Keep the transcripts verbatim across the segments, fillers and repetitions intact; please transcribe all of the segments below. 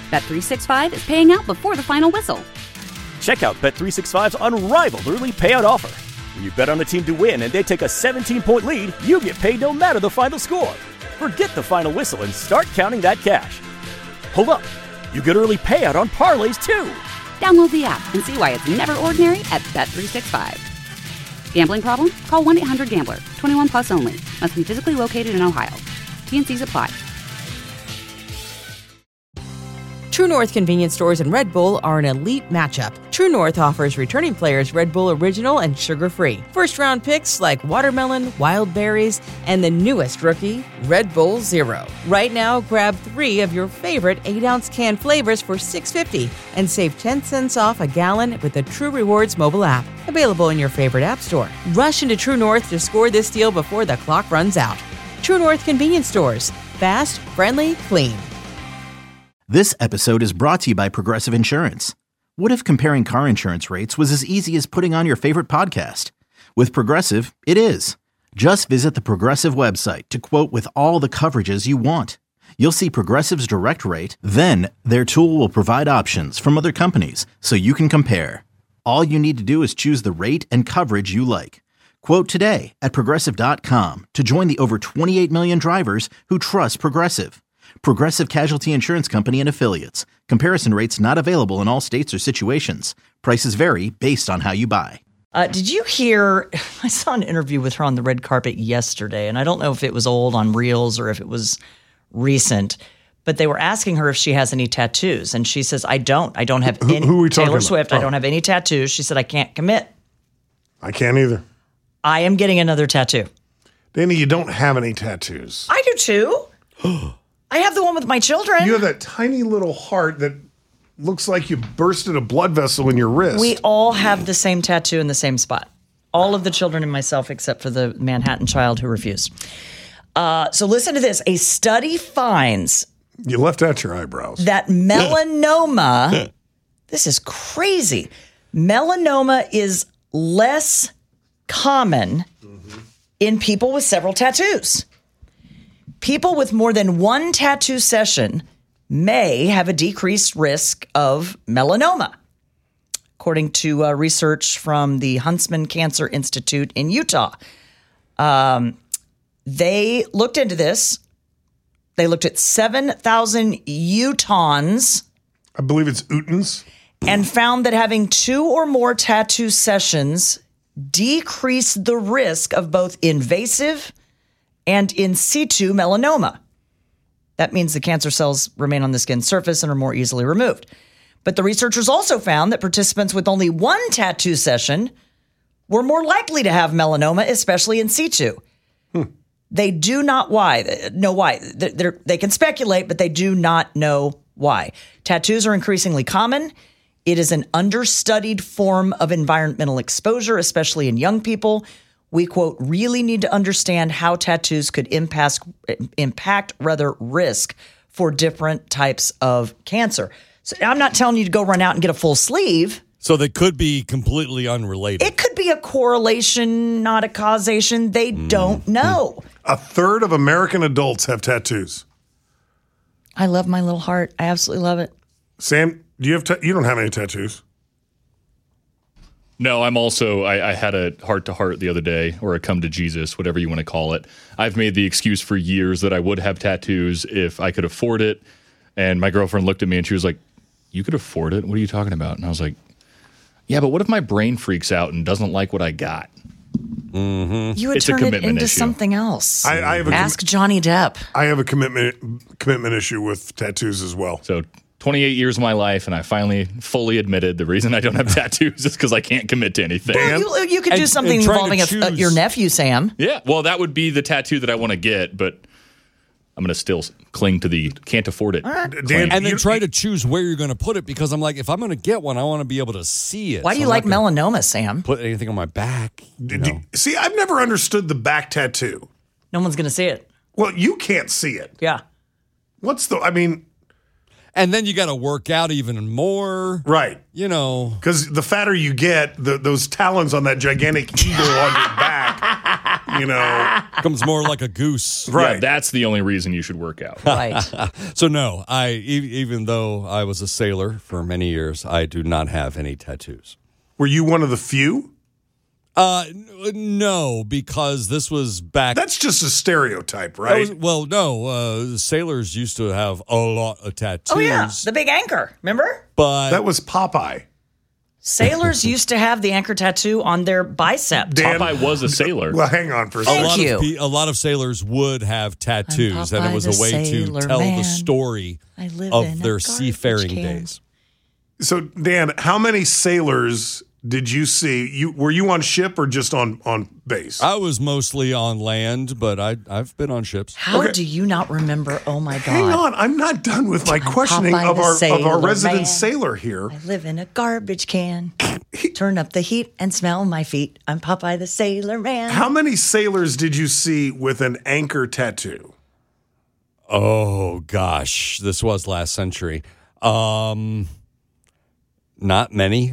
Bet three sixty-five is paying out before the final whistle. Check out Bet three sixty-five's unrivaled early payout offer. When you bet on a team to win and they take a seventeen-point lead, you get paid no matter the final score. Forget the final whistle and start counting that cash. Hold up. You get early payout on parlays, too. Download the app and see why it's never ordinary at Bet three sixty-five. Gambling problem? Call one eight hundred gambler. twenty-one plus only. Must be physically located in Ohio. T N Cs apply. True North convenience stores and Red Bull are an elite matchup. True North offers returning players Red Bull Original and sugar-free. First-round picks like watermelon, wild berries, and the newest rookie, Red Bull Zero. Right now, grab three of your favorite eight-ounce can flavors for six dollars and fifty cents and save ten cents off a gallon with the True Rewards mobile app. Available in your favorite app store. Rush into True North to score this deal before the clock runs out. True North convenience stores. Fast, friendly, clean. This episode is brought to you by Progressive Insurance. What if comparing car insurance rates was as easy as putting on your favorite podcast? With Progressive, it is. Just visit the Progressive website to quote with all the coverages you want. You'll see Progressive's direct rate, then their tool will provide options from other companies so you can compare. All you need to do is choose the rate and coverage you like. Quote today at Progressive dot com to join the over twenty-eight million drivers who trust Progressive. Progressive Casualty Insurance Company and Affiliates. Comparison rates not available in all states or situations. Prices vary based on how you buy. Uh, did you hear, I saw an interview with her on the red carpet yesterday, and I don't know if it was old on Reels or if it was recent, but they were asking her if she has any tattoos, and she says, I don't. I don't have Who- any. who are we talking Taylor about? Swift, Oh. I don't have any tattoos. She said, I can't commit. I can't either. I am getting another tattoo. Danny, you don't have any tattoos. I do too. I have the one with my children. You have that tiny little heart that looks like you bursted a blood vessel in your wrist. We all have the same tattoo in the same spot. All of the children and myself, except for the Manhattan child who refused. Uh, so listen to this. A study finds You left out your eyebrows. that melanoma, this is crazy. Melanoma is less common in people with several tattoos. People with more than one tattoo session may have a decreased risk of melanoma, according to uh, research from the Huntsman Cancer Institute in Utah. Um, they looked into this. They looked at seven thousand Utahns I believe it's Utahns. and found that having two or more tattoo sessions decreased the risk of both invasive and in situ melanoma. That means the cancer cells remain on the skin surface and are more easily removed. But the researchers also found that participants with only one tattoo session were more likely to have melanoma, especially in situ. Hmm. They do not why know why. They're, they're, they can speculate, but they do not know why. Tattoos are increasingly common. It is an understudied form of environmental exposure, especially in young people. We, quote, really need to understand how tattoos could impact, impact rather risk for different types of cancer. So I'm not telling you to go run out and get a full sleeve. So they could be completely unrelated. It could be a correlation, not a causation. They mm. don't know. A third of American adults have tattoos. I love my little heart. I absolutely love it. Sam, do you have? Ta- you don't have any tattoos. No, I'm also, I, I had a heart-to-heart the other day, or a come to Jesus, whatever you want to call it. I've made the excuse for years that I would have tattoos if I could afford it. And my girlfriend looked at me and she was like, you could afford it? What are you talking about? And I was like, yeah, but what if my brain freaks out and doesn't like what I got? Mm-hmm. You would It's a turn it commitment into issue. something else. I, I have a Ask Johnny Depp. I have a commitment commitment issue with tattoos as well. So twenty-eight years of my life, and I finally fully admitted the reason I don't have tattoos is because I can't commit to anything. Dan? Well, you, you could do And- something and trying to involving a, uh, choose- your nephew, Sam. Yeah, well, that would be the tattoo that I want to get, but I'm going to still cling to the can't afford it. Dan, And then you- try to choose where you're going to put it, because I'm like, if I'm going to get one, I want to be able to see it. Why do So you I'm like not gonna melanoma, Sam? Put anything on my back. You do- know. see, I've never understood the back tattoo. No one's going to see it. Well, you can't see it. Yeah. What's the? I mean, And then you got to work out even more. right? You know. Because the fatter you get, the, those talons on that gigantic eagle on your back, you know. Becomes more like a goose. Right. Yeah, that's the only reason you should work out. Right. So no, I e- even though I was a sailor for many years, I do not have any tattoos. Were you one of the few? Uh, n- no, because this was back. That's just a stereotype, that right? was- well, no, uh, sailors used to have a lot of tattoos. Oh, yeah. The big anchor. Remember? but That was Popeye. Sailors used to have the anchor tattoo on their bicep. Dan- Popeye was a sailor. Well, hang on for a a Thank second. lot you. of pe- a lot of sailors would have tattoos, and it Popeye was a the way to Sailor tell Man. the story I live in of a their garbage seafaring can. days. So, Dan, how many sailors did you see? You were you on ship or just on on base? I was mostly on land, but I I've been on ships. How Okay. do you not remember? Oh, my God. Hang on, I'm not done with my I'm questioning Popeye of the our of our Sailor resident Man. sailor here. I live in a garbage can. Turn up the heat and smell my feet. I'm Popeye the Sailor Man. How many sailors did you see with an anchor tattoo? Oh gosh, this was last century. Um, not many.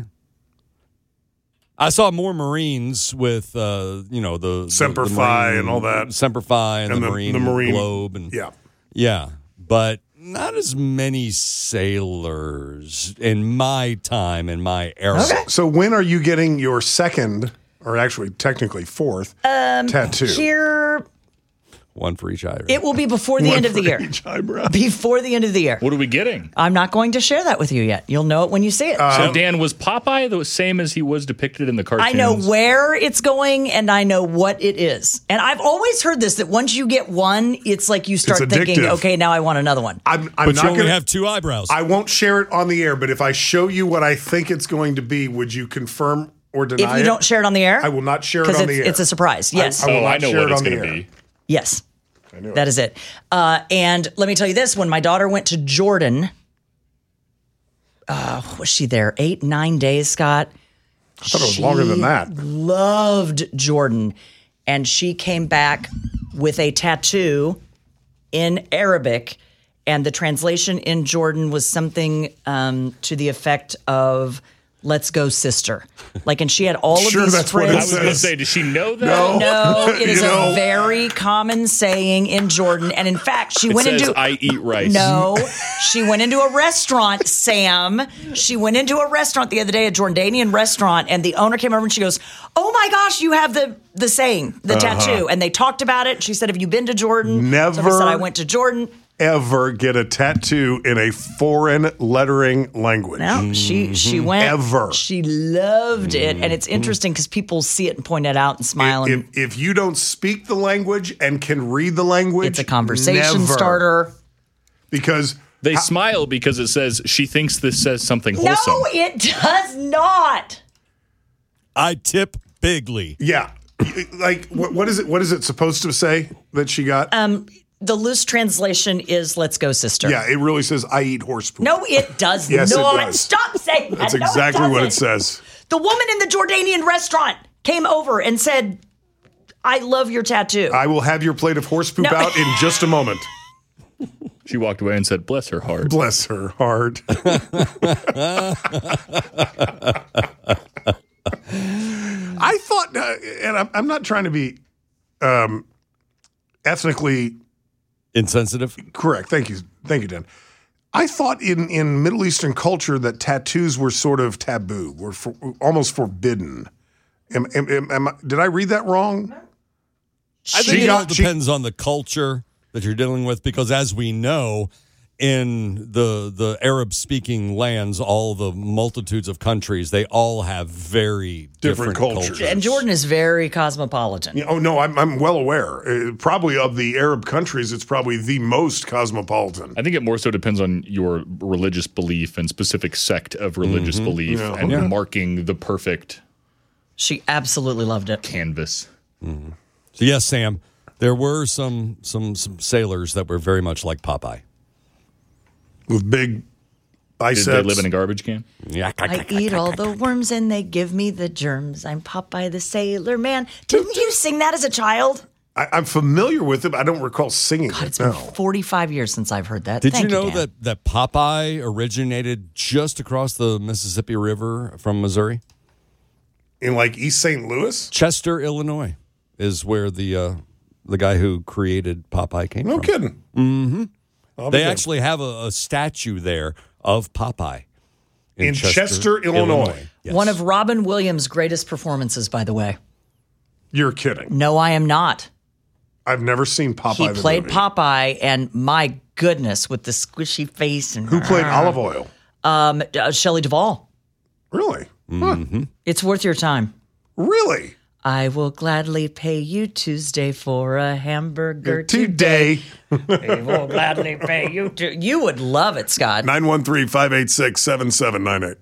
I saw more Marines with, uh, you know, the Semper the, the Fi Marine- and all that. Semper Fi and, And the, the- Marine the Marine- Globe and Yeah. yeah, but not as many sailors in my time in my era. So when are you getting your second, or actually technically fourth, tattoo? Here, One for each eye. right? it will be before the One end of the for year. each eyebrow. Before the end of the year. What are we getting? I'm not going to share that with you yet. You'll know it when you see it. Uh, So, Dan, was Popeye the same as he was depicted in the cartoons? I know where it's going and I know what it is. And I've always heard this that once you get one, it's like you start It's thinking, addictive. okay, now I want another one. I'm, I'm but not you only gonna, have two eyebrows. I won't share it on the air, but if I show you what I think it's going to be, would you confirm or deny If you it? don't share it on the air, I will not share it because on it's, the air. it's a surprise. Yes. I will Oh, not I know share what it it's on the going to air. be. Yes. knew it. That is it. Uh, and let me tell you this: when my daughter went to Jordan, uh, was she there eight, nine days, Scott? I thought it was longer than that. Loved Jordan, and she came back with a tattoo in Arabic, and the translation in Jordan was something um, to the effect of "Let's go, sister." Like, and she had all of Sure, these that's what it I friends. was going to says. say, does she know that? No. No, it is You know. a very common saying in Jordan, and in fact, she It went says, into. I eat rice. No, she went into a restaurant, Sam. She went into a restaurant the other day, a Jordanian restaurant, and the owner came over and she goes, "Oh my gosh, you have the the saying, the tattoo." And they talked about it. She said, "Have you been to Jordan?" So I Never- said, "I went to Jordan." Ever get a tattoo in a foreign lettering language? No, she she went. Ever. She loved it, and it's interesting because people see it and point it out and smile. And If, if you don't speak the language and can read the language, it's a conversation never. starter. Because They smile because it says she thinks this says something wholesome. No, it does not. I tip bigly. yeah, like what, what is it? What is it supposed to say that she got? Um, the loose translation is "Let's go, sister." yeah, it really says I eat horse poop. No, it does Yes, it not. does. Stop saying that. That's No, exactly what it doesn't. says. The woman in the Jordanian restaurant came over and said, "I love your tattoo." I will have your plate of horse poop No. out in just a moment. She walked away and said, bless her heart. Bless her heart. I thought, uh, and I'm, I'm not trying to be um, ethnically Insensitive. correct. Thank you. Thank you, Dan. I thought in, in Middle Eastern culture that tattoos were sort of taboo, were for, almost forbidden. Am, am, am, am I, did I read that wrong? I She think it all got- she- depends on the culture that you're dealing with, because as we know, in the the Arab speaking lands, all the multitudes of countries, they all have very Different different, cultures. cultures. and Jordan is very cosmopolitan. Yeah, oh, no, I'm, I'm well aware. Uh, probably of the Arab countries, it's probably the most cosmopolitan. I think it more so depends on your religious belief and specific sect of religious belief Yeah. and Okay. marking the perfect She absolutely loved it. canvas. So yes, Sam, there were some some some sailors that were very much like Popeye. With big Did biceps. they live in a garbage can? Yeah, I eat all the worms and they give me the germs. I'm Popeye the Sailor Man. Didn't you sing that as a child? I, I'm familiar with it, but I don't recall singing God, it. it's been No. forty-five years since I've heard that. Did Thank you know Dan. that that Popeye originated just across the Mississippi River from Missouri, In like East Saint Louis? Chester, Illinois? is where the uh, the guy who created Popeye came No from. kidding. Mm-hmm. I'll They be good. actually have a, a statue there of Popeye In Chester, Illinois. Yes. One of Robin Williams' greatest performances, by the way. You're kidding. No, I am not. I've never seen Popeye He the played movie. Popeye, and my goodness, with the squishy face and Who played Olive Oil? Um, uh, Shelley Duvall. Really? Mm-hmm. Huh. It's worth your time. Really? I will gladly pay you Tuesday for a hamburger Today. I will gladly pay you. To- you would love it, Scott. nine one three, five eight six, seven seven nine eight.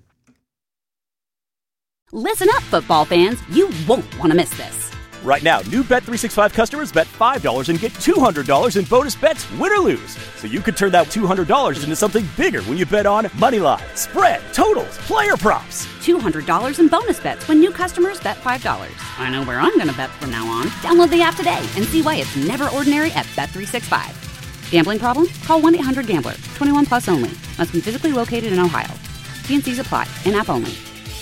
Listen up, football fans. You won't want to miss this. Right now, new Bet three sixty-five customers bet five dollars and get two hundred dollars in bonus bets, win or lose. So you could turn that two hundred dollars into something bigger when you bet on money line, spread, totals, player props. two hundred dollars in bonus bets when new customers bet five dollars. I know where I'm going to bet from now on. Download the app today and see why it's never ordinary at Bet three sixty-five. Gambling problem? Call one eight hundred gambler. twenty-one plus only. Must be physically located in Ohio. T N Cs apply. In-app only.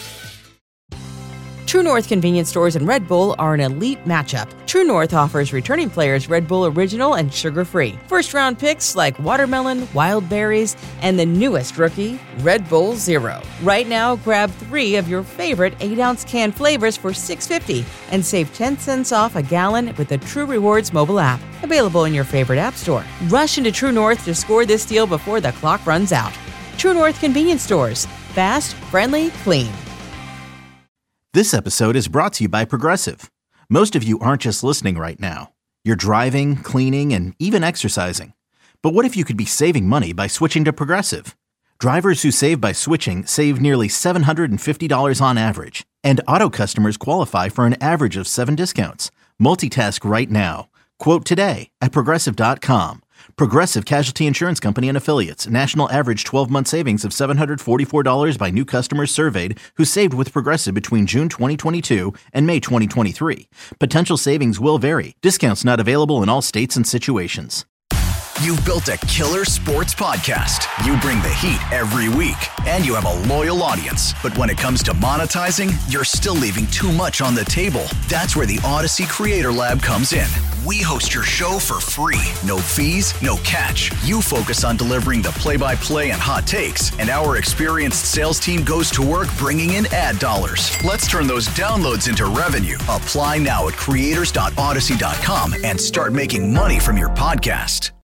True North convenience stores and Red Bull are an elite matchup. True North offers returning players Red Bull Original and sugar-free. First-round picks like watermelon, wild berries, and the newest rookie, Red Bull Zero. Right now, grab three of your favorite eight-ounce can flavors for six dollars and fifty cents and save ten cents off a gallon with the True Rewards mobile app. Available in your favorite app store. Rush into True North to score this deal before the clock runs out. True North convenience stores. Fast, friendly, clean. This episode is brought to you by Progressive. Most of you aren't just listening right now. You're driving, cleaning, and even exercising. But what if you could be saving money by switching to Progressive? Drivers who save by switching save nearly seven hundred fifty dollars on average. And auto customers qualify for an average of seven discounts. Multitask right now. Quote today at Progressive dot com. Progressive Casualty Insurance Company and Affiliates. National average twelve-month savings of seven hundred forty-four dollars by new customers surveyed who saved with Progressive between June twenty twenty-two and May twenty twenty-three. Potential savings will vary. Discounts not available in all states and situations. You've built a killer sports podcast. You bring the heat every week, and you have a loyal audience. But when it comes to monetizing, you're still leaving too much on the table. That's where the Odyssey Creator Lab comes in. We host your show for free. No fees, no catch. You focus on delivering the play-by-play and hot takes, and our experienced sales team goes to work bringing in ad dollars. Let's turn those downloads into revenue. Apply now at creators dot odyssey dot com and start making money from your podcast.